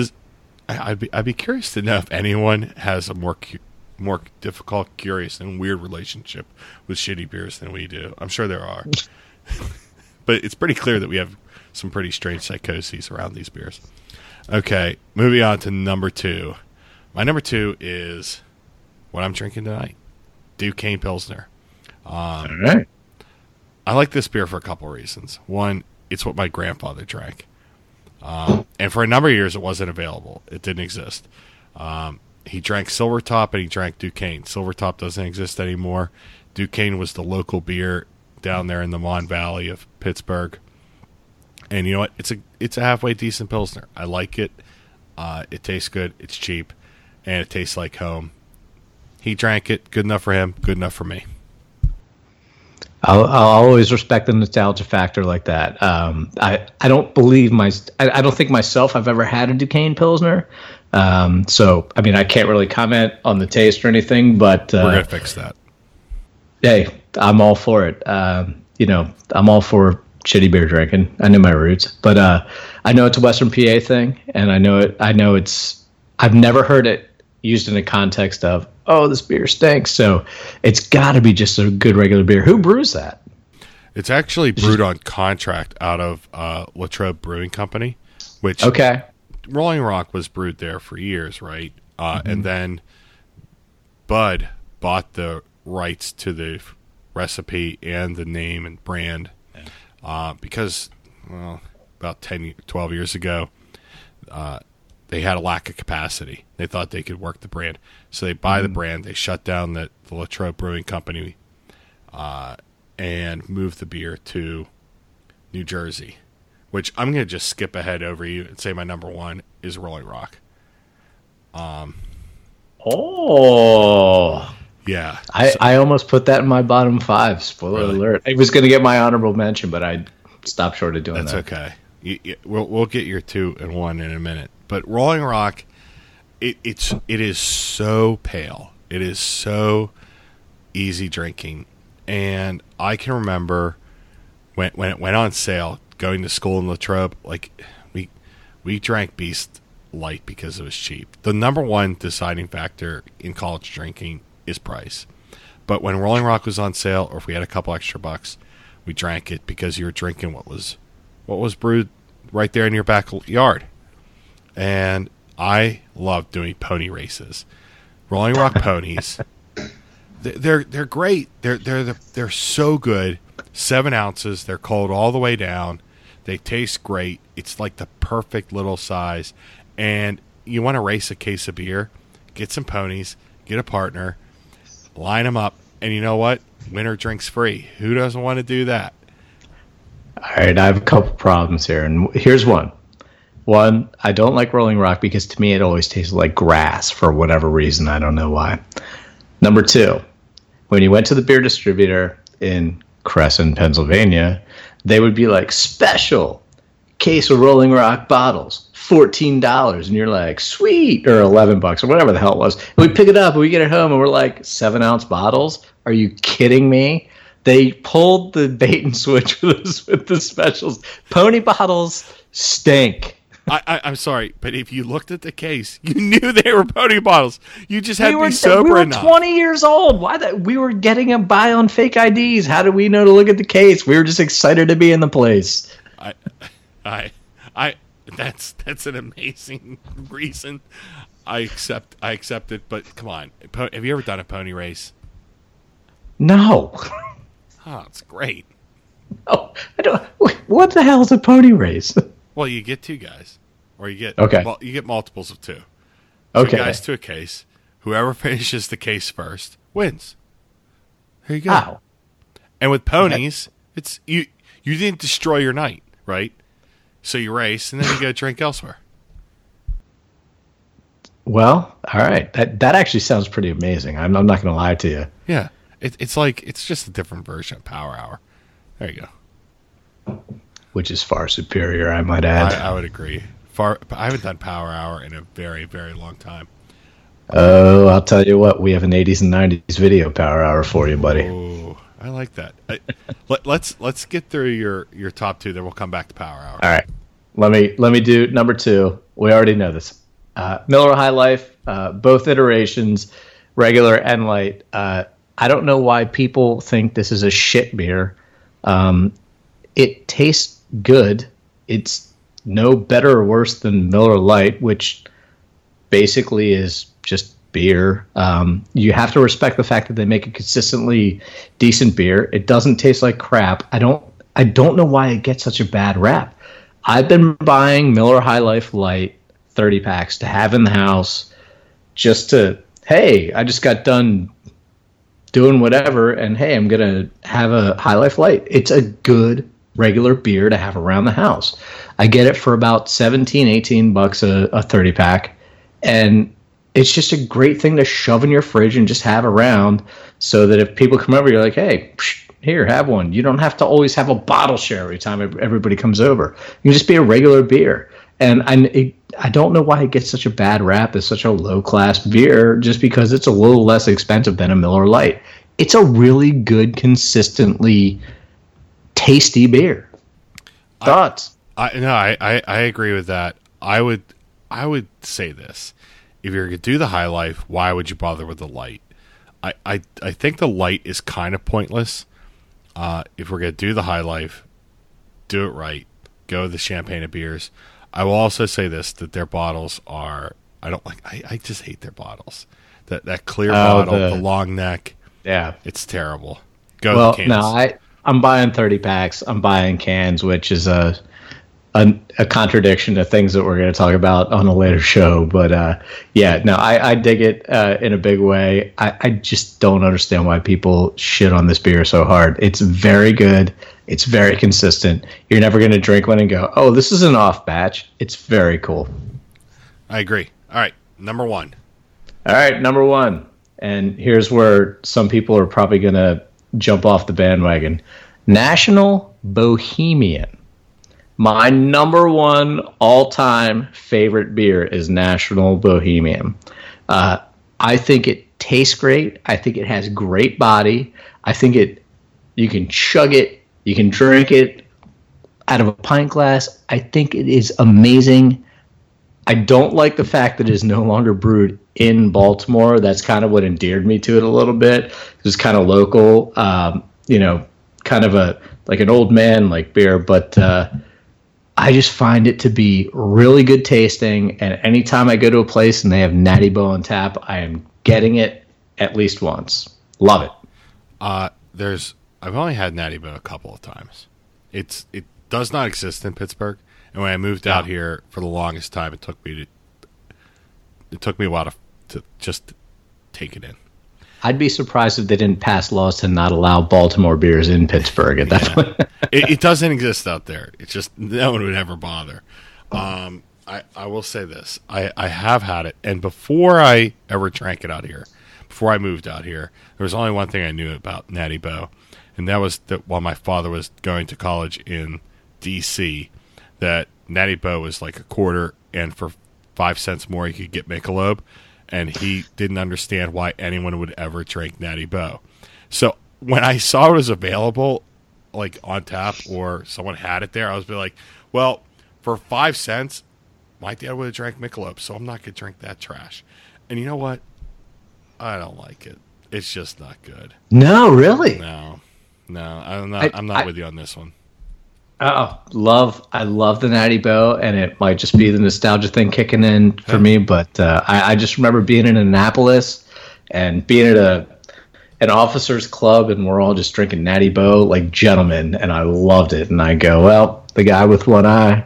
I'd be curious to know if anyone has a more difficult, curious, and weird relationship with shitty beers than we do. I'm sure there are, but it's pretty clear that we have some pretty strange psychoses around these beers. Okay, moving on to number 2. My number 2 is what I'm drinking tonight, Duquesne Pilsner. All right. I like this beer for a couple reasons. One, it's what my grandfather drank. And for a number of years, it wasn't available. It didn't exist. He drank Silvertop and he drank Duquesne. Silvertop doesn't exist anymore. Duquesne was the local beer down there in the Mon Valley of Pittsburgh. And you know what? It's a halfway decent Pilsner. I like it. It tastes good. It's cheap. And it tastes like home. He drank it. Good enough for him. Good enough for me. I'll always respect the nostalgia factor like that. I don't believe I don't think myself I've ever had a Duquesne Pilsner. So, I mean, I can't really comment on the taste or anything, but we're going to fix that. Hey, I'm all for it. I'm all for shitty beer drinking. I know my roots, but I know it's a Western PA thing, and I've never heard it used in a context of, oh, this beer stinks. So it's got to be just a good regular beer. Who brews that? It's actually brewed on contract out of Latrobe Brewing Company, which Rolling Rock was brewed there for years, right? And then Bud bought the rights to the recipe and the name and brand because, well, about 12 years ago, they had a lack of capacity. They thought they could work the brand. So they buy the brand, they shut down the Latrobe Brewing Company, and move the beer to New Jersey, which I'm going to just skip ahead over you and say my number 1 is Rolling Rock. Yeah. I almost put that in my bottom 5. Spoiler alert. I was going to get my honorable mention, but I stopped short of doing that. That's okay. We'll get your 2 and 1 in a minute. But Rolling Rock, it is so pale. It is so easy drinking. And I can remember when it went on sale, going to school in Latrobe, like we drank Beast Light because it was cheap. The number one deciding factor in college drinking is price. But when Rolling Rock was on sale, or if we had a couple extra bucks, we drank it because you were drinking what was brewed right there in your backyard. And I love doing pony races. Rolling Rock ponies. They're great. They're so good. 7 ounces. They're cold all the way down. They taste great. It's like the perfect little size. And you want to race a case of beer, get some ponies, get a partner, line them up, and you know what? Winner drinks free. Who doesn't want to do that? All right, I have a couple problems here, and here's one. One, I don't like Rolling Rock because to me it always tastes like grass for whatever reason. I don't know why. Number 2, when you went to the beer distributor in Crescent, Pennsylvania, they would be like, special case of Rolling Rock bottles, $14. And you're like, sweet, or $11 or whatever the hell it was. And we pick it up and we get it home and we're like, 7-ounce bottles? Are you kidding me? They pulled the bait and switch with the specials. Pony bottles stink. I'm sorry, but if you looked at the case, you knew they were pony bottles. You just had to be sober enough. We were 20 years old. We were getting a buy on fake IDs. How do we know to look at the case? We were just excited to be in the place. That's an amazing reason. I accept it, but come on. Have you ever done a pony race? No. Oh, it's great. No, I don't. What the hell is a pony race? Well, you get 2 guys, or you get you get multiples of 2. 2 guys to a case. Whoever finishes the case first wins. There you go. Wow. And with ponies, it's you didn't destroy your night, right? So you race, and then you go drink elsewhere. Well, all right. That actually sounds pretty amazing. I'm not going to lie to you. Yeah, it's just a different version of Power Hour. There you go. Which is far superior, I might add. I would agree. I haven't done Power Hour in a very, very long time. Oh, I'll tell you what. We have an 80s and 90s video Power Hour for you, buddy. Oh, I like that. Let's get through your top 2, then we'll come back to Power Hour. All right. Let me do number 2. We already know this. Miller High Life, both iterations, regular and light. I don't know why people think this is a shit beer. It tastes good. It's no better or worse than Miller Lite, which basically is just beer. You have to respect the fact that they make a consistently decent beer. It doesn't taste like crap. I don't know why it gets such a bad rap. I've been buying Miller High Life Light 30 packs to have in the house just to, hey, I just got done doing whatever, and hey, I'm going to have a High Life Light. It's a good regular beer to have around the house. I get it for about $17-18 a 30 pack, and it's just a great thing to shove in your fridge and just have around so that if people come over, you're like, hey, here, have one. You don't have to always have a bottle share every time everybody comes over. You can just be a regular beer. And I don't know why it gets such a bad rap as such a low-class beer just because it's a little less expensive than a Miller Lite. It's a really good, consistently tasty beer. Thoughts? I agree with that. I would say this. If you're going to do the High Life, why would you bother with the light? I think the light is kind of pointless. If we're going to do the High Life, do it right. Go with the champagne of beers. I will also say this, that their bottles are, I just hate their bottles. That clear bottle, the long neck. Yeah. It's terrible. Go with the cans. No, I'm buying 30 packs. I'm buying cans, which is a contradiction to things that we're going to talk about on a later show. But I dig it in a big way. I just don't understand why people shit on this beer so hard. It's very good. It's very consistent. You're never going to drink one and go, oh, this is an off batch. It's very cool. I agree. All right, number 1. All right, number 1. And here's where some people are probably going to jump off the bandwagon. National Bohemian. My number 1 all-time favorite beer is National Bohemian. I think it tastes great. I think it has great body. I think it You can chug it. You can drink it out of a pint glass. I think it is amazing. I don't like the fact that it is no longer brewed in Baltimore. That's kind of what endeared me to it a little bit. It's kind of local, kind of like an old man like beer, but I just find it to be really good tasting. And anytime I go to a place and they have Natty Boh on tap, I am getting it at least once. Love it. I've only had Natty Boh a couple of times. It does not exist in Pittsburgh, and when I moved out here for the longest time, it took me a while to just take it in. I'd be surprised if they didn't pass laws to not allow Baltimore beers in Pittsburgh at that point. It doesn't exist out there. It's just no one would ever bother. I will say this. I have had it, and before I ever drank it out here, before I moved out here, there was only one thing I knew about Natty Boh, and that was that while my father was going to college in D.C., that Natty Boh was like a quarter, and for 5 cents more you could get Michelob, and he didn't understand why anyone would ever drink Natty Boh. So when I saw it was available, like on tap, or someone had it there, I was like, well, for 5 cents, my dad would have drank Michelob, so I'm not going to drink that trash. And you know what? I don't like it. It's just not good. No, really? No, I'm not with you on this one. I love the Natty Boh, and it might just be the nostalgia thing kicking in for me. But I just remember being in Annapolis and being at an officers club, and we're all just drinking Natty Boh like gentlemen, and I loved it. And I go, well, the guy with one eye.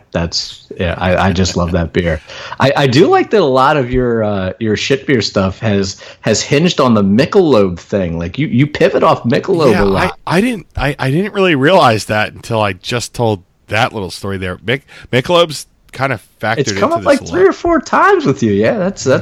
I just love that beer. I do like that a lot of your shit beer stuff has hinged on the Michelob thing. Like you pivot off Michelob a lot. I didn't really realize that until I just told that little story there. Michelob's kind of factored into this. It's come up like 3 or 4 times with you. Yeah,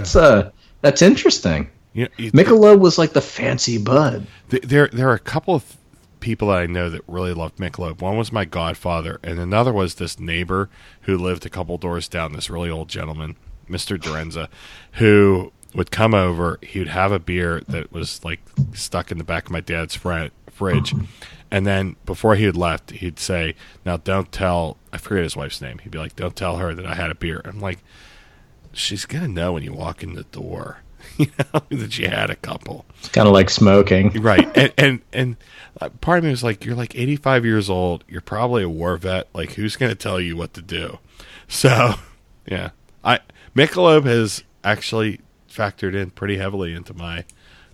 that's interesting. Michelob was like the fancy bud. There are a couple of people that I know that really loved Michelob. One was my godfather, and another was this neighbor who lived a couple doors down, this really old gentleman, Mr. Dorenza, who would come over. He would have a beer that was like stuck in the back of my dad's fridge, and then before he had left, he'd say, now don't tell, I forget his wife's name, he'd be like, don't tell her that I had a beer. I'm like, she's going to know when you walk in the door. That you had a couple. It's kind of like smoking. Right. And part of me was like, you're like 85 years old. You're probably a war vet. Like, who's going to tell you what to do? So, yeah. Michelob has actually factored in pretty heavily into my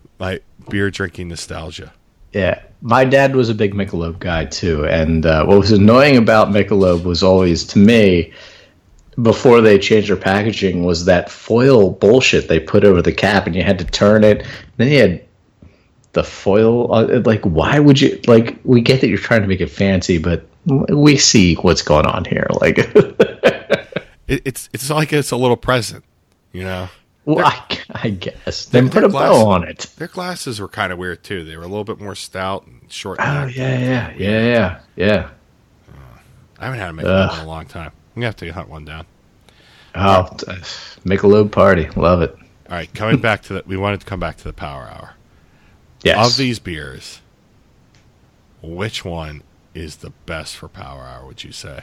beer drinking nostalgia. Yeah. My dad was a big Michelob guy, too. And what was annoying about Michelob was always, to me, before they changed their packaging, was that foil bullshit they put over the cap, and you had to turn it. Then you had the foil. Like, why would you? Like, we get that you're trying to make it fancy, but we see what's going on here. Like, it's like it's a little present, you know. Well, I guess. Then put a bow on it. Their glasses were kind of weird too. They were a little bit more stout and short. Oh yeah. I haven't had a Michelob in a long time. I'm going to have to hunt one down. Oh, Michelob party. Love it. All right, coming back to we wanted to come back to the Power Hour. Yes. Of these beers, which one is the best for Power Hour, would you say?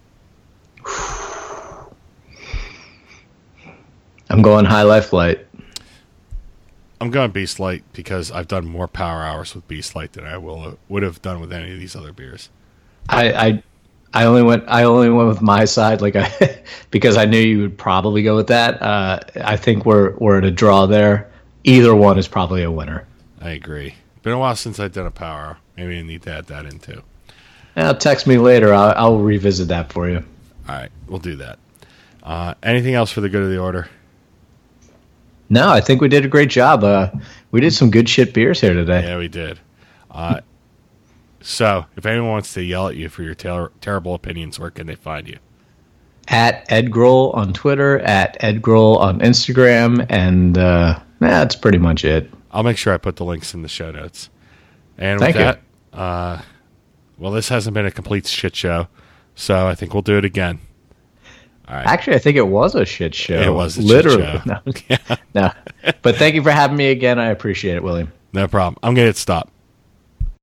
I'm going High Life Light. I'm going Beast Light because I've done more Power Hours with Beast Light than I would have done with any of these other beers. I only went with my side, because I knew you would probably go with that. I think we're at a draw there. Either one is probably a winner. I agree. Been a while since I've done a Power Hour. Maybe I need to add that in too. Text me later. I'll revisit that for you. All right, we'll do that. Anything else for the good of the order? No, I think we did a great job. We did some good shit beers here today. Yeah, we did. So, if anyone wants to yell at you for your terrible opinions, where can they find you? At Ed Grohl on Twitter, at Ed Grohl on Instagram, and that's pretty much it. I'll make sure I put the links in the show notes. And Thank with you. that, well, this hasn't been a complete shit show, so I think we'll do it again. All right. Actually, I think it was a shit show. It was a literally. shit show. No. No. But thank you for having me again. I appreciate it, William. No problem. I'm going to hit stop.